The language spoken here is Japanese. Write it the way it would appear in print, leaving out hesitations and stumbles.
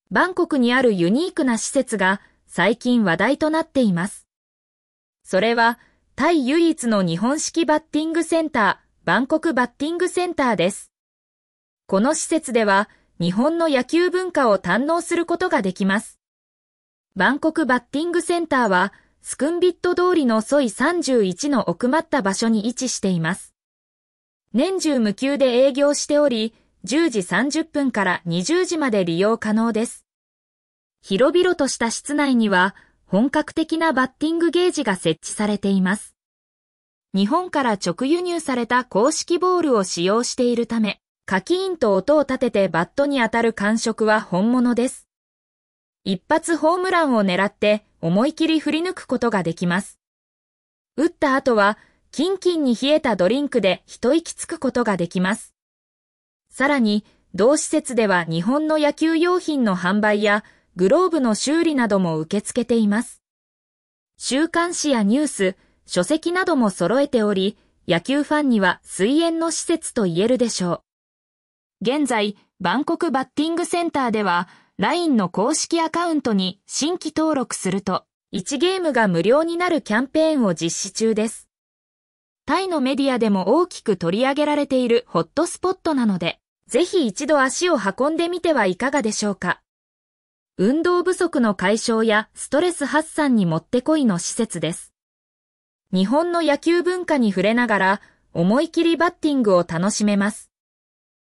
バンコクにあるユニークな施設が最近話題となっています。それはタイ唯一の日本式バッティングセンター、バンコクバッティングセンターです。この施設では日本の野球文化を堪能することができます。バンコクバッティングセンターはスクンビット通りのソイ31の奥まった場所に位置しています。年中無休で営業しており、10時30分から20時まで利用可能です。広々とした室内には本格的なバッティングゲージが設置されています。日本から直輸入された公式ボールを使用しているため、カキーンと音を立ててバットに当たる感触は本物です。一発ホームランを狙って思い切り振り抜くことができます。打った後はキンキンに冷えたドリンクで一息つくことができます。さらに同施設では日本の野球用品の販売やグローブの修理なども受け付けています。週刊誌やニュース、書籍なども揃えており、野球ファンには水泳の施設と言えるでしょう。現在、バンコクバッティングセンターでは、LINE の公式アカウントに新規登録すると、1ゲームが無料になるキャンペーンを実施中です。タイのメディアでも大きく取り上げられているホットスポットなので、ぜひ一度足を運んでみてはいかがでしょうか。運動不足の解消やストレス発散にもってこいの施設です。日本の野球文化に触れながら、思い切りバッティングを楽しめます。